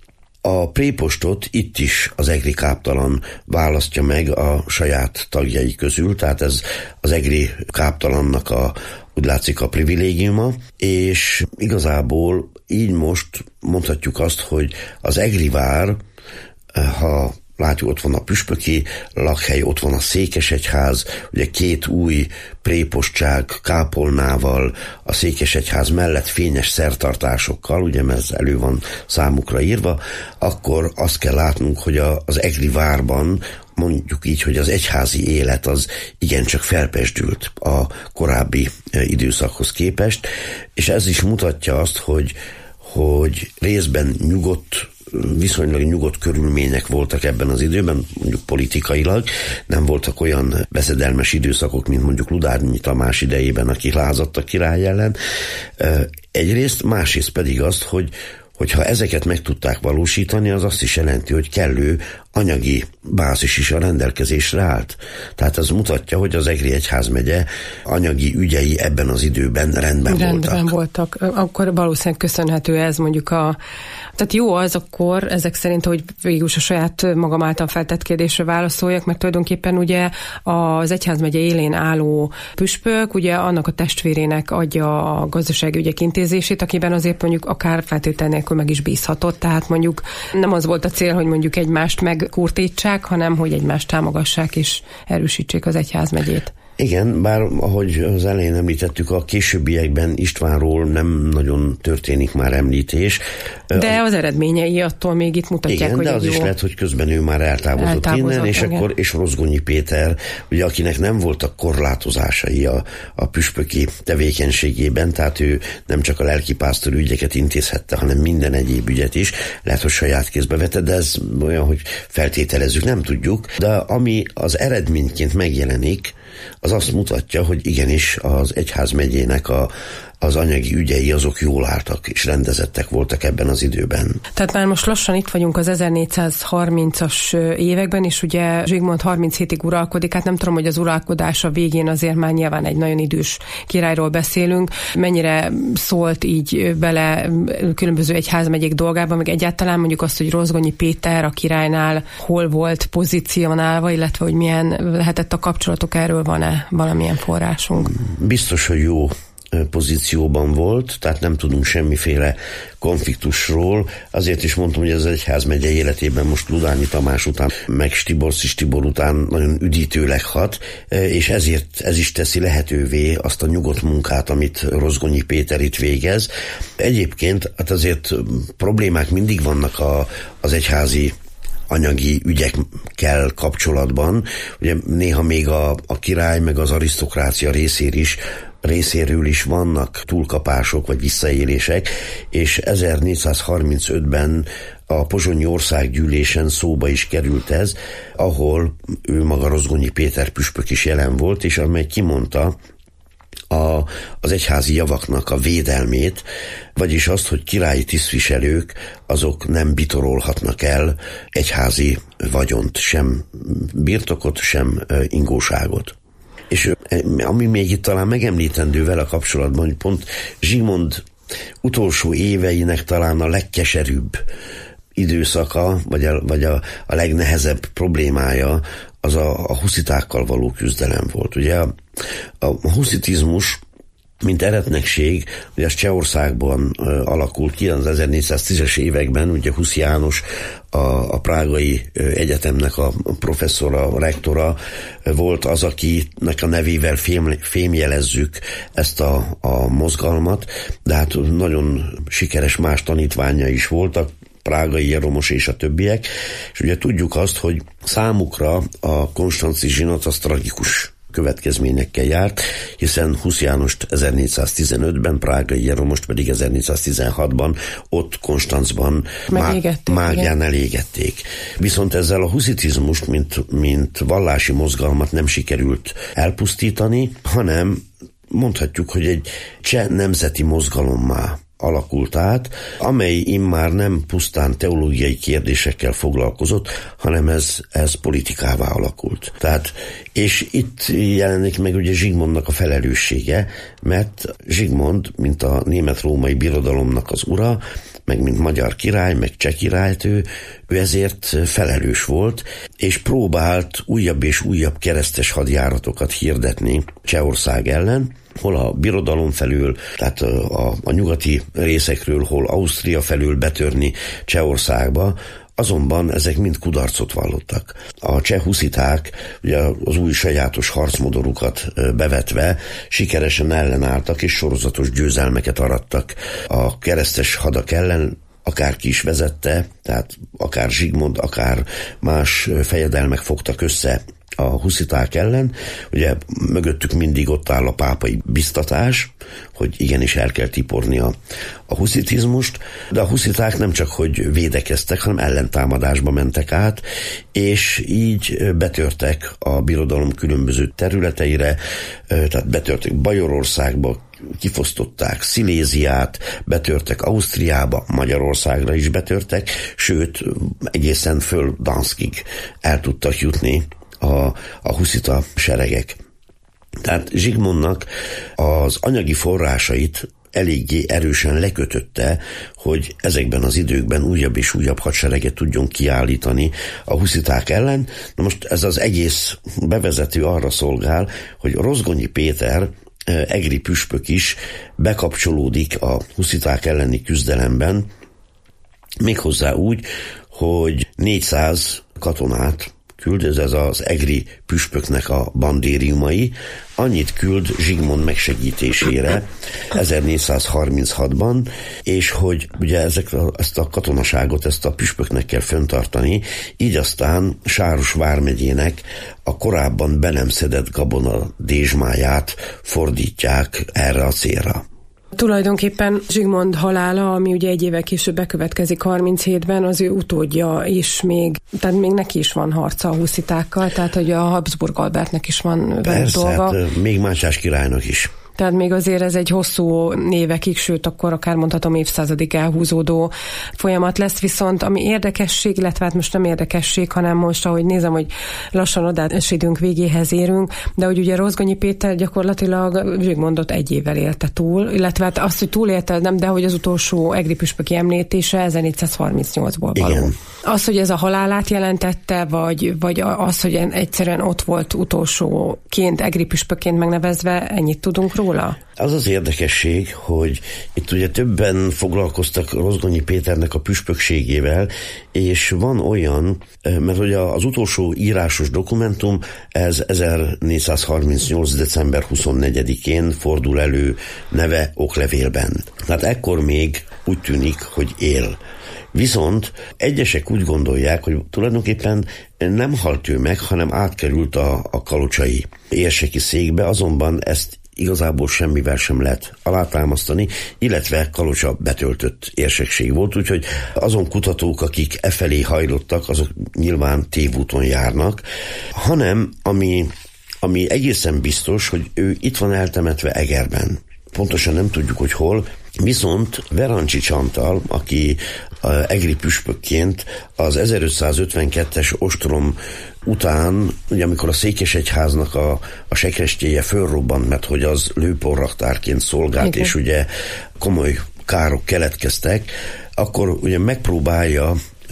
A prépostot itt is az egri káptalan választja meg a saját tagjai közül, tehát ez az egri káptalannak a, úgy látszik, a privilégiuma, és igazából így most mondhatjuk azt, hogy az egri vár, ha látjuk, ott van a püspöki lakhely, ott van a székesegyház, ugye két új prépostság kápolnával, a székesegyház mellett fényes szertartásokkal, ugye ez elő van számukra írva, akkor azt kell látnunk, hogy a, az egri várban, mondjuk így, hogy az egyházi élet az igencsak felpesdült a korábbi időszakhoz képest, és ez is mutatja azt, hogy, hogy részben nyugodt, viszonylag nyugodt körülmények voltak ebben az időben, mondjuk politikailag, nem voltak olyan veszedelmes időszakok, mint mondjuk Ludárnyi Tamás idejében, aki lázadt a király ellen. Egyrészt, másrészt pedig azt, hogy hogyha ezeket meg tudták valósítani, az azt is jelenti, hogy kellő anyagi bázis is a rendelkezésre állt. Tehát ez mutatja, hogy az Egri egyházmegye anyagi ügyei ebben az időben rendben, rendben voltak. Rendben voltak. Akkor valószínűleg köszönhető ez mondjuk a... Tehát jó az akkor, ezek szerint, hogy végül a saját magam által feltett kérdésre válaszoljak, mert tulajdonképpen ugye az egyházmegye élén álló püspök, ugye annak a testvérének adja a gazdasági ügyek intézését, akiben azért mondjuk akár feltétel nélkül meg is bízhatott. Tehát mondjuk nem az volt a cél, hogy mondjuk egymást megkurtítsák, hanem hogy egymást támogassák és erősítsék az egyházmegyét. Igen, bár ahogy az elején említettük, a későbbiekben Istvánról nem nagyon történik már említés. De az eredményei attól még itt mutatják, igen, hogy de az jó... is lehet, hogy közben ő már eltávozott, eltávozott innen, és igen. Akkor és Rozgonyi Péter, ugye akinek nem voltak korlátozásai a, a püspöki tevékenységében, tehát ő nem csak a lelkipásztor ügyeket intézhette, hanem minden egyéb ügyet is, lehet, hogy saját kézbe vette, de ez olyan, hogy feltételezzük, nem tudjuk, de ami az eredményként megjelenik, az azt mutatja, hogy igenis az egyházmegyének a, az anyagi ügyei azok jól álltak és rendezettek voltak ebben az időben. Tehát már most lassan itt vagyunk az ezernégyszázharmincas években, és ugye Zsigmond harminchét uralkodik, hát nem tudom, hogy az uralkodása végén azért már nyilván egy nagyon idős királyról beszélünk, mennyire szólt így bele különböző egyházmegyék dolgába, meg egyáltalán mondjuk azt, hogy Rozgonyi Péter a királynál hol volt pozícionálva, illetve hogy milyen lehetett a kapcsolatok, erről van-e valamilyen forrásunk? Biztos, hogy jó pozícióban volt, tehát nem tudunk semmiféle konfliktusról. Azért is mondtam, hogy az egyházmegye életében most Ludányi Tamás után, meg Stiborczi Tibor után nagyon üdítőleg hat, és ezért ez is teszi lehetővé azt a nyugodt munkát, amit Rozgonyi Péter itt végez. Egyébként hát azért problémák mindig vannak a, az egyházi anyagi ügyekkel kapcsolatban. Ugye néha még a, a király meg az arisztokrácia részéről is részéről is vannak túlkapások vagy visszaélések, és ezernégyszázharmincötben a pozsonyi országgyűlésen szóba is került ez, ahol ő maga Rozgonyi Péter püspök is jelen volt, és amely kimondta a, az egyházi javaknak a védelmét, vagyis azt, hogy királyi tisztviselők azok nem bitorolhatnak el egyházi vagyont, sem birtokot, sem ingóságot. És ami még itt talán megemlítendő vele kapcsolatban, hogy pont Zsigmond utolsó éveinek talán a legkeserűbb időszaka, vagy a, vagy a, a legnehezebb problémája az a, a huszitákkal való küzdelem volt. Ugye a, a huszitizmus, mint eretnekség, ugye az Csehországban uh, alakult ki az ezernégyszáztízes években, ugye Husz János, a, a prágai uh, egyetemnek a professzora, a rektora uh, volt az, akinek a nevével fém, fémjelezzük ezt a, a mozgalmat, de hát nagyon sikeres más tanítványa is voltak, Prágai Jeromos és a többiek, és ugye tudjuk azt, hogy számukra a konstanzi zsinat az tragikus következményekkel járt, hiszen Husz Jánost ezernégyszáztizenötben, Prágai Jeromost pedig ezernégyszáztizenhatban ott Konstancban má- mágián elégették. Viszont ezzel a huszitizmust, mint, mint vallási mozgalmat nem sikerült elpusztítani, hanem mondhatjuk, hogy egy cseh nemzeti mozgalommá alakult át, amely immár nem pusztán teológiai kérdésekkel foglalkozott, hanem ez, ez politikává alakult. Tehát, és itt jelenik meg ugye Zsigmondnak a felelőssége, mert Zsigmond, mint a német-római birodalomnak az ura, meg mint magyar király, meg cseh királyt, ő, ő ezért felelős volt, és próbált újabb és újabb keresztes hadjáratokat hirdetni Csehország ellen, hol a birodalom felül, tehát a, a nyugati részekről, hol Ausztria felül betörni Csehországba, azonban ezek mind kudarcot vallottak. A cseh husziták ugye az új sajátos harcmodorukat bevetve sikeresen ellenálltak és sorozatos győzelmeket arattak a keresztes hadak ellen, akárki is vezette, tehát akár Zsigmond, akár más fejedelmek fogtak össze a husziták ellen. Ugye mögöttük mindig ott áll a pápai biztatás, hogy igenis el kell tiporni a, a huszitizmust, de a husziták nem csak hogy védekeztek, hanem ellentámadásba mentek át, és így betörtek a birodalom különböző területeire, tehát betörtek Bajorországba, kifosztották Sziléziát, betörtek Ausztriába, Magyarországra is betörtek, sőt, egészen föl Danzigig el tudtak jutni a, a huszita seregek. Tehát Zsigmondnak az anyagi forrásait eléggé erősen lekötötte, hogy ezekben az időkben újabb és újabb hadsereget tudjon kiállítani a husziták ellen. Na most ez az egész bevezető arra szolgál, hogy Rozgonyi Péter, egri püspök is bekapcsolódik a husziták elleni küzdelemben, méghozzá úgy, hogy négyszáz katonát küld, ez az egri püspöknek a bandériumai, annyit küld Zsigmond megsegítésére ezernégyszázharminchatban, és hogy ugye ezek, ezt a katonaságot, ezt a püspöknek kell fenntartani, így aztán Sáros vármegyének a korábban be nem szedett gabona dézsmáját fordítják erre a célra. Tulajdonképpen Zsigmond halála, ami ugye egy évvel később bekövetkezik harminchétben, az ő utódja is még, tehát még neki is van harca a huszitákkal, tehát hogy a Habsburg Albertnek is van Persze, dolga. Hát, még Mátyás királynak is. Tehát még azért ez egy hosszú évekig, sőt, akkor akár mondhatom évszázadig elhúzódó folyamat lesz, viszont ami érdekesség, illetve hát most nem érdekesség, hanem most, ahogy nézem, hogy lassan odaesítünk végéhez érünk, de hogy ugye Rozgonyi Péter gyakorlatilag Zsigmondot egy évvel élte túl, illetve hát azt, hogy túlélte, nem, de hogy az utolsó egri püspöki említése ezernégyszázharmincnyolcból való. Igen. Az, hogy ez a halálát jelentette, vagy, vagy az, hogy egyszerűen ott volt utolsóként, egri püspökként megnevezve, ennyit tudunk róla? Az az érdekesség, hogy itt ugye többen foglalkoztak Rozgonyi Péternek a püspökségével, és van olyan, mert ugye az utolsó írásos dokumentum ez ezernégyszázharmincnyolc. december huszonnegyedikén fordul elő neve oklevélben. Tehát ekkor még úgy tűnik, hogy él. Viszont egyesek úgy gondolják, hogy tulajdonképpen nem halt ő meg, hanem átkerült a, a kalocsai érseki székbe, azonban ezt igazából semmivel sem lehet alátámasztani, illetve Kalocsa betöltött érsekség volt, úgyhogy azon kutatók, akik e felé hajlottak, azok nyilván tévúton járnak, hanem ami, ami egészen biztos, hogy ő itt van eltemetve Egerben. Pontosan nem tudjuk, hogy hol, viszont Verancsics Antal, aki egri püspökként az ezerötszázötvenkettes ostrom után, ugye amikor a Székesegyháznak a, a sekrestjéje fölrobbant, mert hogy az lőporraktárként szolgált, igen, és ugye komoly károk keletkeztek, akkor ugye megpróbálja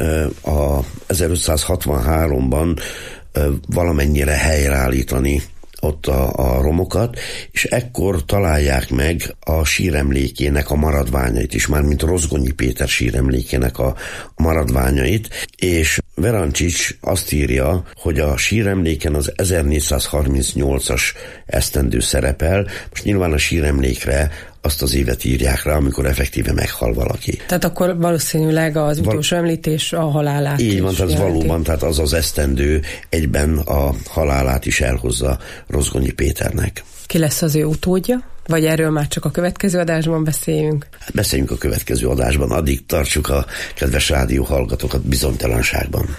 a ezerötszázhatvanháromban valamennyire helyreállítani ott a, a romokat, és ekkor találják meg a síremlékének a maradványait is, mármint Rozgonyi Péter síremlékének a, a maradványait, és Verancsics azt írja, hogy a síremléken az ezernégyszázharmincnyolcas esztendő szerepel, most nyilván a síremlékre azt az évet írják rá, amikor effektíve meghal valaki. Tehát akkor valószínűleg az utolsó Val- említés a halálát Így van, tehát valóban, tehát az az esztendő egyben a halálát is elhozza Rozgonyi Péternek. Ki lesz az ő utódja? Vagy erről már csak a következő adásban beszéljünk? Hát beszéljünk a következő adásban, addig tartsuk a kedves rádió hallgatókat bizonytalanságban.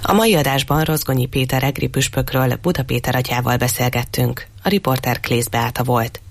A mai adásban Rozgonyi Péter egri püspökről Buda Péter atyával beszélgettünk. A riporter Klész Beáta volt.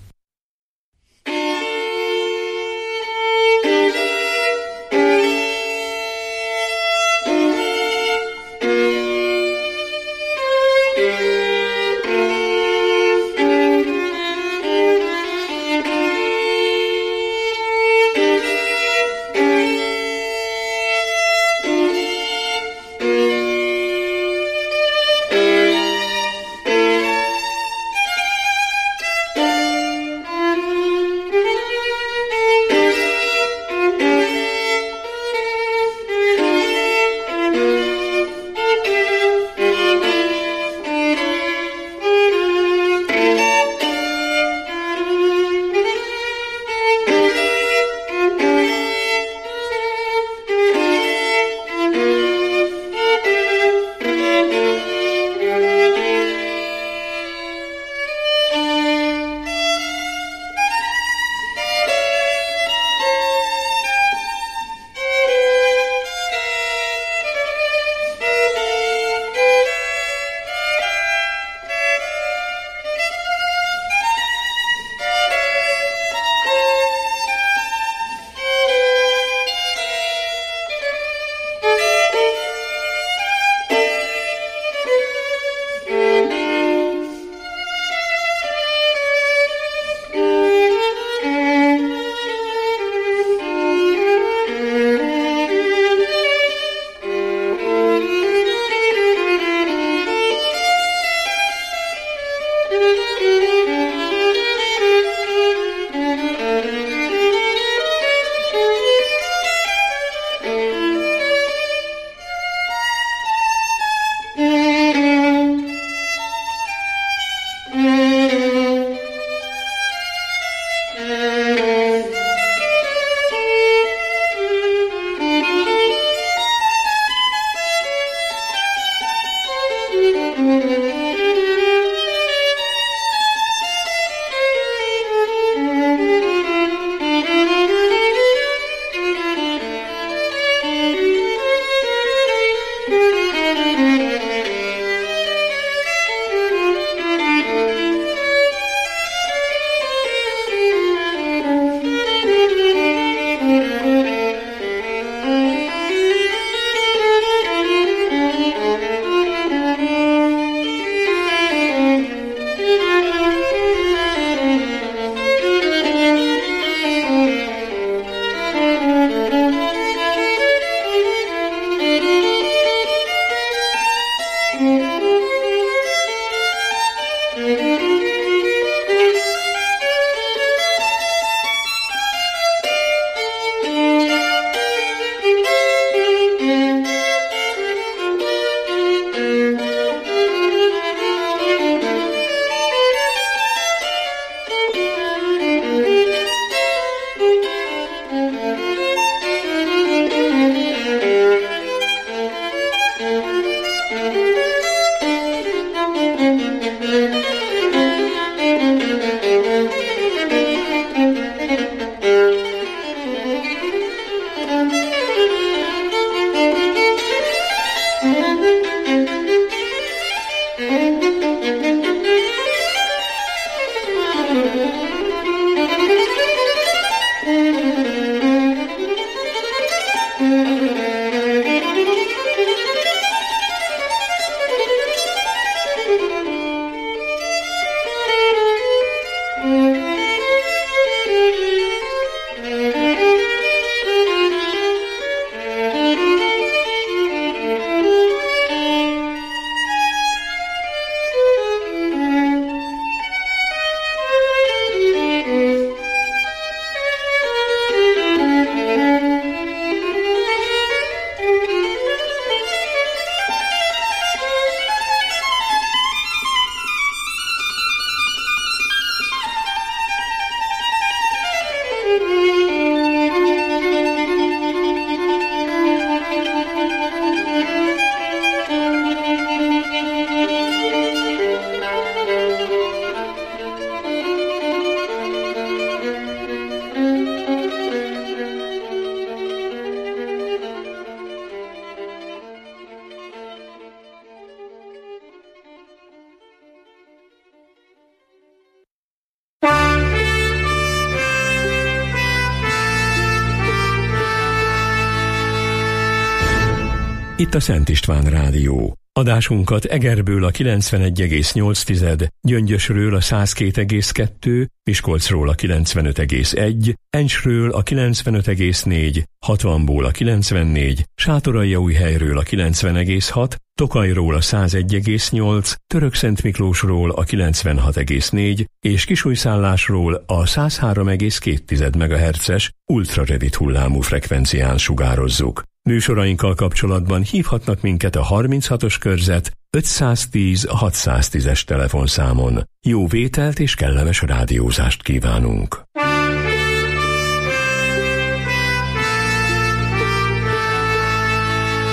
itt a Szent István Rádió. Adásunkat Egerből a kilencvenegy egész nyolc, Gyöngyösről a száz két egész kettő, Miskolcról a kilencvenöt egész egy, Encsről a kilencvenöt egész négy, hatvanból a kilencvennégy, Sátoraljaújhelyről a kilencven egész hat, Tokajról a száz egy egész nyolc, Törökszentmiklósról a kilencvenhat egész négy és Kisújszállásról a száz három egész két megahertzes ultrarövid hullámú frekvencián sugározzuk. Műsorainkkal kapcsolatban hívhatnak minket a harminchatos körzet ötszáztíz hatszáztízes telefonszámon. Jó vételt és kellemes rádiózást kívánunk!